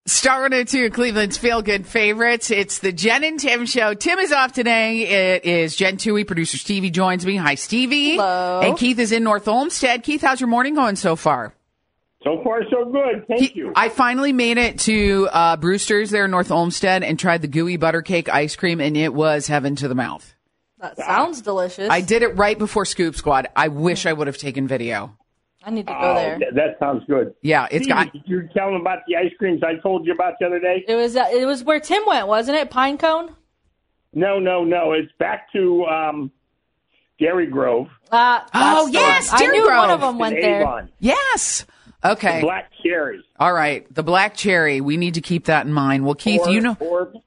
Star 102, Cleveland's feel-good favorites. It's the Jen and Tim show. Tim is off today. It is Jen Toohey. Producer Stevie joins me. Hi, Stevie. Hello. And Keith is in North Olmsted. Keith, how's your morning going so far? So far, so good. Thank you. I finally made it to Brewster's there in North Olmsted and tried the gooey butter cake ice cream, and it was heaven to the mouth. That sounds delicious. I did it right before Scoop Squad. I wish I would have taken video. I need to go there. That sounds good. Yeah, it's got... You're telling about the ice creams I told you about the other day? It was where Tim went, wasn't it? Pine Cone? No. It's back to Dairy Grove. Oh, yes, I Dairy knew Grove. one of them went there. Avon. Yes. Okay. The black cherry. All right. The black cherry. We need to keep that in mind. Well, Keith, you know...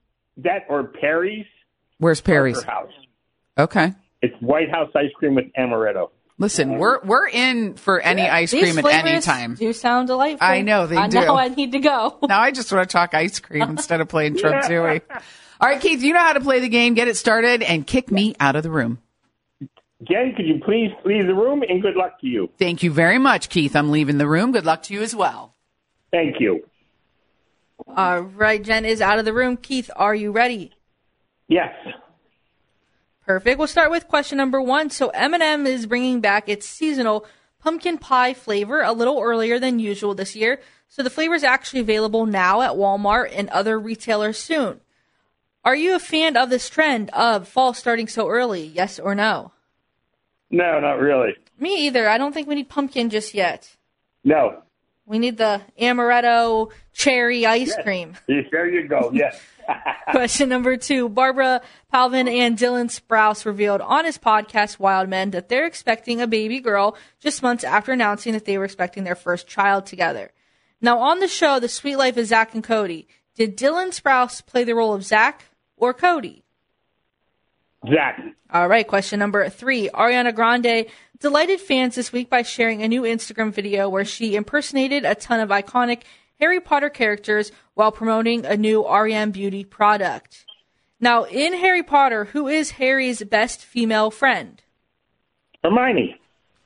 Or Perry's. Where's Perry's? House. Okay. It's White House ice cream with amaretto. Listen, we're in for any ice cream at any time. Do sound delightful. I know, they do. I know I need to go. Now I just want to talk ice cream instead of playing Trump Toohey. All right, Keith, you know how to play the game. Get it started and kick me out of the room. Jen, could you please leave the room, and good luck to you. Thank you very much, Keith. I'm leaving the room. Good luck to you as well. Thank you. All right, Jen is out of the room. Keith, are you ready? Yes. Perfect. We'll start with question number 1. So M&M is bringing back its seasonal pumpkin pie flavor a little earlier than usual this year. So the flavor is actually available now at Walmart and other retailers soon. Are you a fan of this trend of fall starting so early? Yes or no? No, not really. Me either. I don't think we need pumpkin just yet. No. We need the amaretto cherry ice cream. Yes, there you go. Yes. Question number 2. Barbara Palvin and Dylan Sprouse revealed on his podcast, Wild Men, that they're expecting a baby girl just months after announcing that they were expecting their first child together. Now, on the show, The Sweet Life of Zach and Cody, did Dylan Sprouse play the role of Zach or Cody? Zach. All right, question number 3. Ariana Grande delighted fans this week by sharing a new Instagram video where she impersonated a ton of iconic Harry Potter characters while promoting a new REM Beauty product. Now, in Harry Potter, who is Harry's best female friend? Hermione.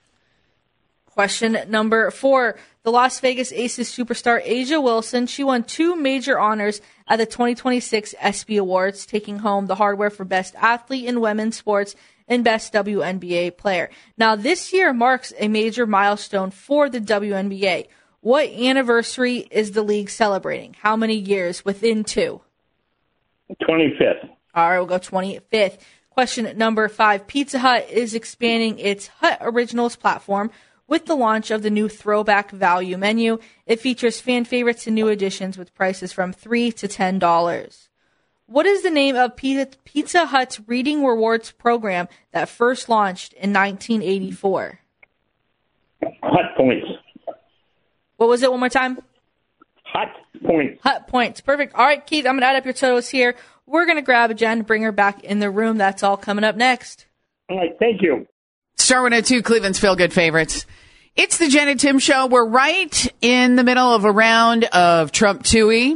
Question number 4. The Las Vegas Aces superstar Asia Wilson, she won 2 major honors at the 2026 ESPY Awards, taking home the hardware for Best Athlete in Women's Sports and Best WNBA Player. Now, this year marks a major milestone for the WNBA. What anniversary is the league celebrating? How many years within 2? 25th. All right, we'll go 25th. Question number 5. Pizza Hut is expanding its Hut Originals platform with the launch of the new Throwback Value menu. It features fan favorites and new additions with prices from $3 to $10. What is the name of Pizza Hut's Reading Rewards program that first launched in 1984? Hut Points. What was it one more time? Hut Points. Hut Points. Perfect. All right, Keith, I'm going to add up your totals here. We're going to grab Jen, bring her back in the room. That's all coming up next. All right, thank you. Star 102, Cleveland's feel-good favorites. It's the Jen and Tim show. We're right in the middle of a round of Trump Toohey.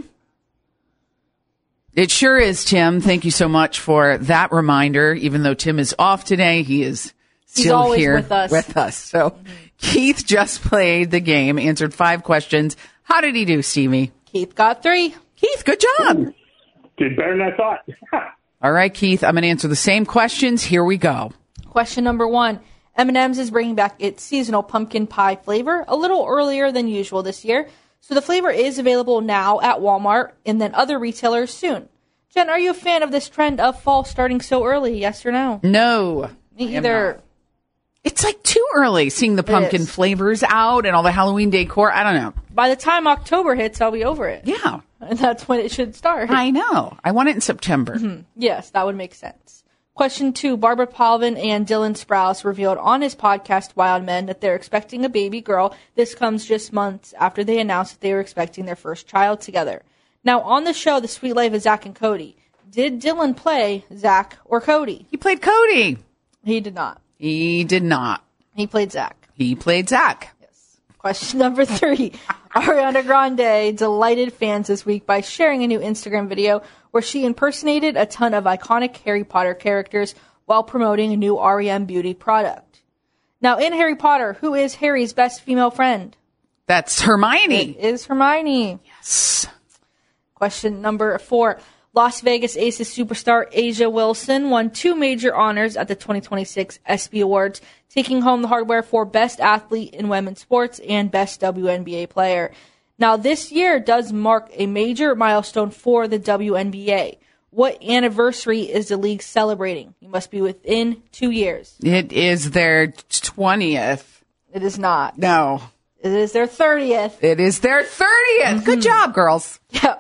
It sure is, Tim. Thank you so much for that reminder. Even though Tim is off today, he is still here with us. So Keith just played the game, answered 5 questions. How did he do, Stevie? Keith got 3. Keith, good job. Did better than I thought. All right, Keith, I'm going to answer the same questions. Here we go. Question number 1. M&M's is bringing back its seasonal pumpkin pie flavor a little earlier than usual this year. So the flavor is available now at Walmart and then other retailers soon. Jen, are you a fan of this trend of fall starting so early? Yes or no? No. Me either. It's like too early seeing the pumpkin flavors out and all the Halloween decor. I don't know. By the time October hits, I'll be over it. Yeah. And that's when it should start. I know. I want it in September. Mm-hmm. Yes, that would make sense. Question 2. Barbara Palvin and Dylan Sprouse revealed on his podcast, Wild Men, that they're expecting a baby girl. This comes just months after they announced that they were expecting their first child together. Now, on the show, The Sweet Life of Zach and Cody, did Dylan play Zach or Cody? He played Cody. He did not. He did not. He played Zach. He played Zach. Yes. Question number 3. Ariana Grande delighted fans this week by sharing a new Instagram video where she impersonated a ton of iconic Harry Potter characters while promoting a new REM Beauty product. Now, in Harry Potter, who is Harry's best female friend? That's Hermione. It is Hermione. Yes. Question number 4. Las Vegas Aces superstar Asia Wilson won 2 major honors at the 2026 ESPY Awards, taking home the hardware for Best Athlete in Women's Sports and Best WNBA Player. Now, this year does mark a major milestone for the WNBA. What anniversary is the league celebrating? You must be within 2 years. It is their 20th. It is not. No. It is their 30th. It is their 30th. Good job, girls. Yeah.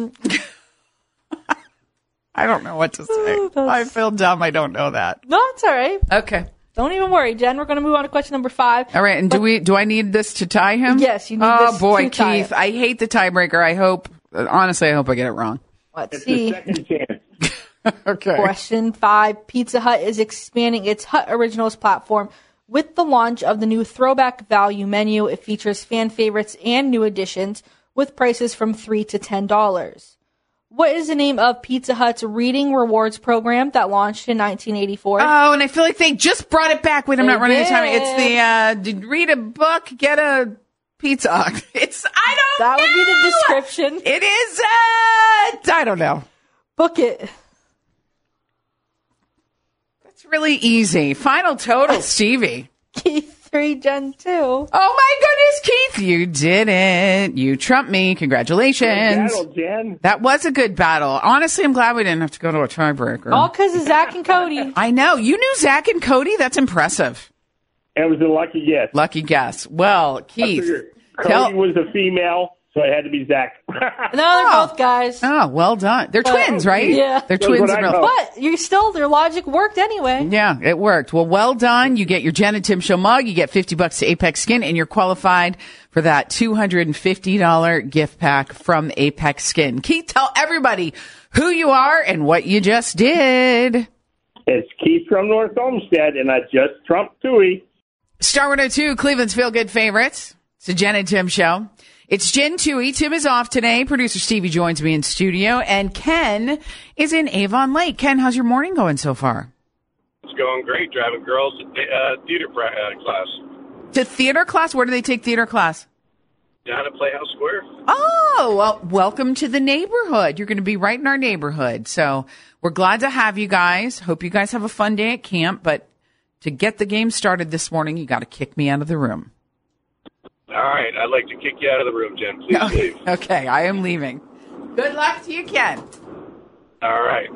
I don't know what to say. I feel dumb. I don't know that. No, it's all right. Okay. Don't even worry, Jen. We're going to move on to question number 5. All right. And do I need this to tie him? Yes, you need this. this Oh, boy, to tie Keith. him. I hate the tiebreaker. Honestly, I hope I get it wrong. Let's It's see. the second chance. Okay. Question 5. Pizza Hut is expanding its Hut Originals platform with the launch of the new Throwback Value menu. It features fan favorites and new additions with prices from $3 to $10. What is the name of Pizza Hut's Reading Rewards program that launched in 1984? Oh, and I feel like they just brought it back. Wait, I'm not running out of time. did. It's the read a book, get a pizza. I don't That know. would be the description. It is, I don't know. Book it. It's really easy. Final total, Stevie. Keith 3, Jen 2. Oh my goodness, Keith, you did it. You trumped me. Congratulations. Battle, Jen. That was a good battle. Honestly, I'm glad we didn't have to go to a tiebreaker. All because of Zach and Cody. I know. You knew Zach and Cody? That's impressive. It was a lucky guess. Lucky guess. Well, Keith. Cody was a female, so it had to be Zach. No, they're both guys. Oh, well done. They're twins, right? Yeah. They're That's twins. what in I real- know. But their logic worked anyway. Yeah, it worked. Well done. You get your Jen and Tim Show mug. You get $50 to Apex Skin, and you're qualified for that $250 gift pack from Apex Skin. Keith, tell everybody who you are and what you just did. It's Keith from North Olmsted, and I just trumped Tui. Star 102, Cleveland's Feel Good favorites. It's the Jen and Tim Show. It's Jen Tui. Tim is off today. Producer Stevie joins me in studio, and Ken is in Avon Lake. Ken, how's your morning going so far? It's going great. Driving girls to theater class To theater class? Where do they take theater class? down at Playhouse Square. Oh, well, welcome to the neighborhood. You're going to be right in our neighborhood. So we're glad to have you guys. Hope you guys have a fun day at camp. But to get the game started this morning, you got to kick me out of the room. All right. I'd like to kick you out of the room, Jen. Please leave. Okay, I am leaving. Good luck to you, Ken. All right.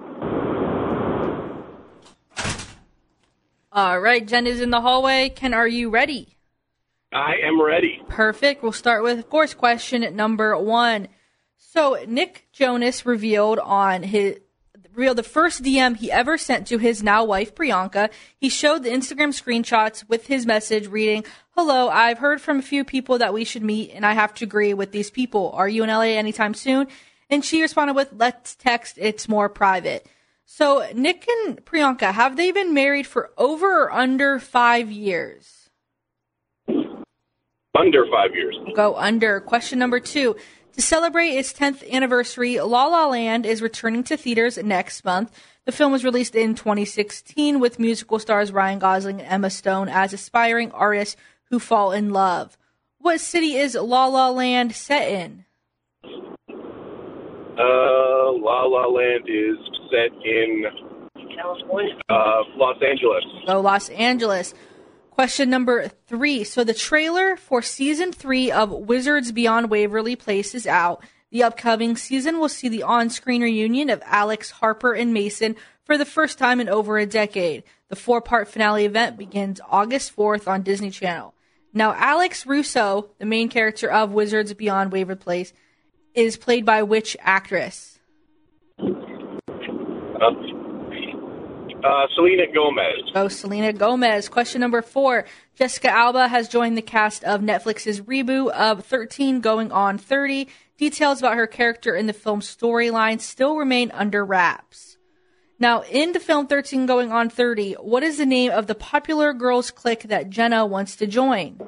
All right, Jen is in the hallway. Ken, are you ready? I am ready. Perfect. We'll start with, of course, question number 1. So Nick Jonas revealed the first DM he ever sent to his now wife, Priyanka. He showed the Instagram screenshots with his message reading, "Hello, I've heard from a few people that we should meet, and I have to agree with these people. Are you in LA anytime soon?" And she responded with, "Let's text. It's more private." So Nick and Priyanka, have they been married for over or under 5 years? Under 5 years. We'll go under. Question number 2. To celebrate its 10th anniversary, La La Land is returning to theaters next month. The film was released in 2016 with musical stars Ryan Gosling and Emma Stone as aspiring artists who fall in love. What city is La La Land set in? La La Land is set in California. Los Angeles. Go Los Angeles. Question number 3. So the trailer for season 3 of Wizards Beyond Waverly Place is out. The upcoming season will see the on-screen reunion of Alex, Harper, and Mason for the first time in over a decade. The 4-part finale event begins August 4th on Disney Channel. Now, Alex Russo, the main character of Wizards Beyond Waverly Place, is played by which actress? Selena Gomez. Oh, Selena Gomez. Question number 4. Jessica Alba has joined the cast of Netflix's reboot of 13 Going on 30. Details about her character in the film's storyline still remain under wraps. Now, in the film 13 Going on 30, what is the name of the popular girls clique that Jenna wants to join?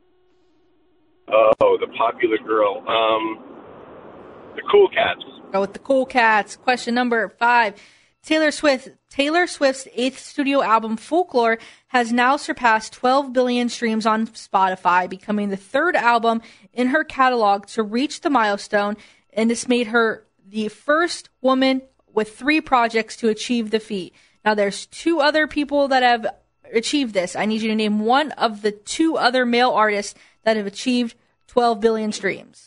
Oh, the popular girl. The Cool Cats. Go with the Cool Cats. Question number 5. Taylor Swift's 8th studio album, Folklore, has now surpassed 12 billion streams on Spotify, becoming the 3rd album in her catalog to reach the milestone, and this made her the first woman with 3 projects to achieve the feat. Now, there's 2 other people that have achieved this. I need you to name one of the 2 other male artists that have achieved 12 billion streams.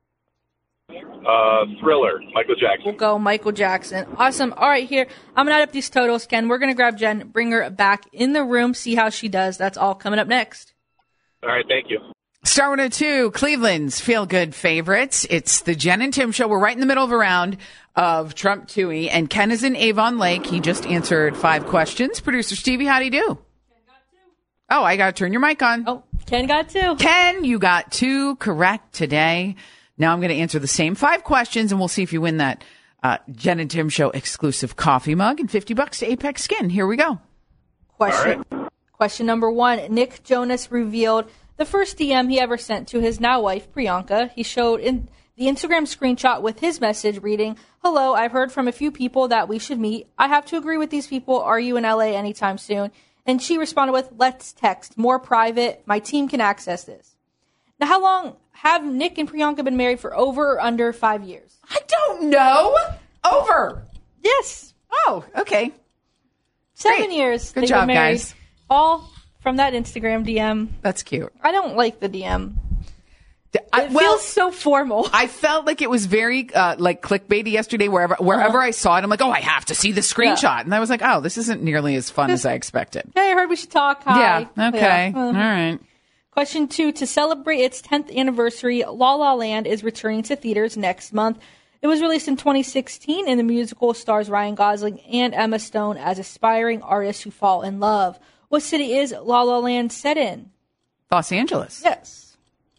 Thriller, Michael Jackson. We'll go Michael Jackson. Awesome. All right, here. I'm going to add up these totals, Ken. We're going to grab Jen, bring her back in the room, see how she does. That's all coming up next. All right, thank you. Star 102, Cleveland's feel-good favorites. It's the Jen and Tim show. We're right in the middle of a round of Trump Tooie, and Ken is in Avon Lake. He just answered 5 questions. Producer Stevie, how do you do? Ken got 2. Oh, I got to turn your mic on. Oh, Ken got 2. Ken, you got 2 correct today. Now I'm going to answer the same 5 questions, and we'll see if you win that Jen and Tim show exclusive coffee mug and $50 to Apex Skin. Here we go. Question number 1. Nick Jonas revealed the first DM he ever sent to his now wife, Priyanka. He showed in the Instagram screenshot with his message reading, "Hello, I've heard from a few people that we should meet. I have to agree with these people. Are you in LA anytime soon?" And she responded with, "Let's text. More private. My team can access this." Now, how long have Nick and Priyanka been married for, over or under 5 years? I don't know. Over. Yes. Oh, okay. 7 Great. years. Good They've job, been married. guys. All from that Instagram DM. That's cute. I don't like the DM. It Well, feels so formal. I felt like it was very like clickbaity yesterday. Wherever I saw it, I'm like, oh, I have to see the screenshot. Yeah. And I was like, oh, this isn't nearly as fun as I expected. Hey, I heard we should talk. Hi. Yeah. Okay. Yeah. All right. Question 2. To celebrate its 10th anniversary, La La Land is returning to theaters next month. It was released in 2016, and the musical stars Ryan Gosling and Emma Stone as aspiring artists who fall in love. What city is La La Land set in? Los Angeles. Yes.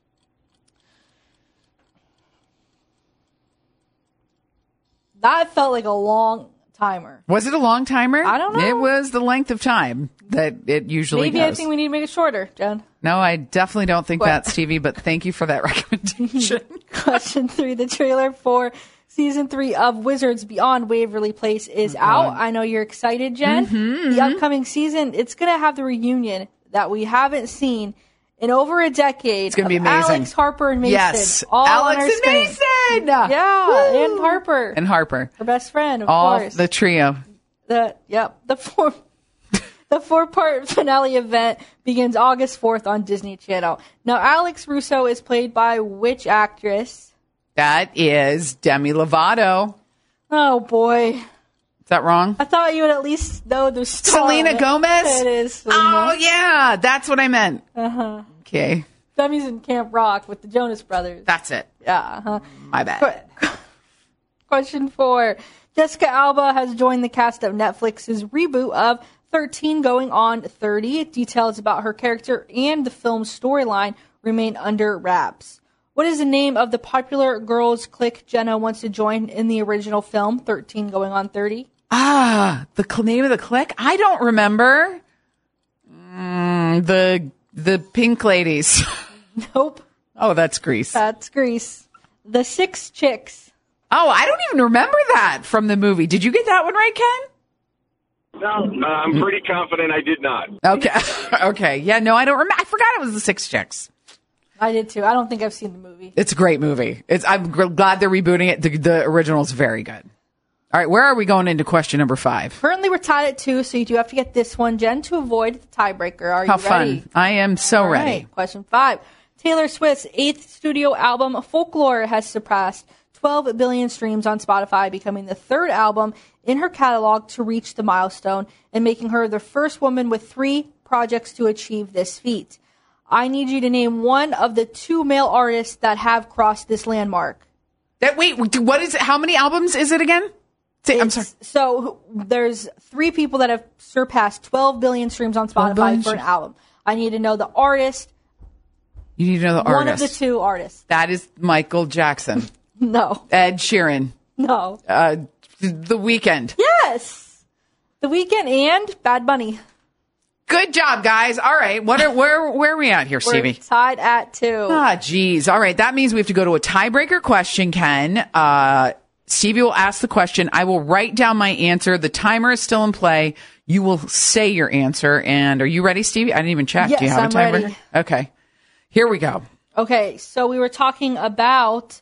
That felt like a long timer. Was it a long timer? I don't know. It was the length of time that it usually Maybe goes. I think we need to make it shorter, Jen. No, I definitely don't think What? that, Stevie, but thank you for that recommendation. Question 3. The trailer for Season 3 of Wizards Beyond Waverly Place is out. I know you're excited, Jen. Mm-hmm. The upcoming season, it's going to have the reunion that we haven't seen in over a decade. It's going to be amazing. Alex, Harper, and Mason. Yes. All Alex on our and screen. Mason! Yeah, Woo! and Harper. And Harper. Her best friend, of All course. the trio. The 4-part finale event begins August 4th on Disney Channel. Now, Alex Russo is played by which actress? That is Demi Lovato. Oh, boy. Is that wrong? I thought you would at least know the star. Selena Gomez? It is. Selena. Oh, yeah. That's what I meant. Uh-huh. Okay. Demi's in Camp Rock with the Jonas Brothers. That's it. Yeah. Uh-huh. My bad. Question 4. Jessica Alba has joined the cast of Netflix's reboot of 13 Going on 30. Details about her character and the film's storyline remain under wraps. What is the name of the popular girls' clique Jenna wants to join in the original film, 13 Going on 30? The name of the clique? I don't remember. The Pink Ladies. Nope. Oh, that's Grease. That's Grease. The 6 Chicks. Oh, I don't even remember that from the movie. Did you get that one right, Ken? No, I'm pretty confident I did not. Okay. Okay. Yeah, no, I don't remember. I forgot it was the 6 Chicks. I did too. I don't think I've seen the movie. It's a great movie. I'm glad they're rebooting it. The original is very good. All right, where are we going into question number 5? Currently, we're tied at 2, so you do have to get this one, Jen, to avoid the tiebreaker. Are How you ready? fun. I am so All ready. right. Question 5. Taylor Swift's 8th studio album, Folklore, has surpassed 12 billion streams on Spotify, becoming the 3rd album in her catalog to reach the milestone and making her the first woman with 3 projects to achieve this feat. I need you to name one of the 2 male artists that have crossed this landmark. Wait, what is it? How many albums is it again? I'm sorry. So there's 3 people that have surpassed 12 billion streams on Spotify for an album. I need to know the artist. You need to know the artist. One of the 2 artists. That is Michael Jackson. No. Ed Sheeran. No. The Weeknd. Yes. The Weeknd and Bad Bunny. Good job, guys. All right. Where are we at here, Stevie? We're tied at 2. Geez. All right. That means we have to go to a tiebreaker question, Ken. Stevie will ask the question. I will write down my answer. The timer is still in play. You will say your answer. And are you ready, Stevie? I didn't even check. Yes, Do you have I'm a timer? ready. Okay. Here we go. Okay, so we were talking about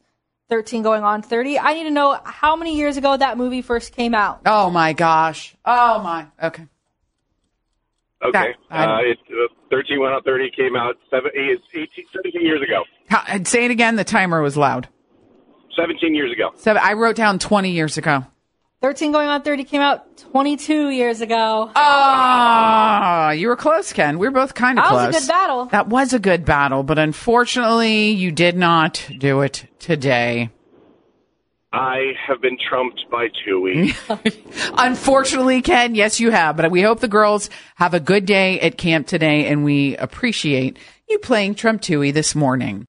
13 going on 30. I need to know how many years ago that movie first came out. Oh, my gosh. Oh, my. Okay. Okay. It's 13 went on 30, came out 17 years ago. Say it again. The timer was loud. 17 years ago. I wrote down 20 years ago. 13 going on 30 came out 22 years ago. Oh, you were close, Ken. We were both kind of close. That was a good battle. That was a good battle, but unfortunately, you did not do it today. I have been trumped by Tui. Unfortunately, Ken, yes, you have. But we hope the girls have a good day at camp today, and we appreciate you playing Trump Tui this morning.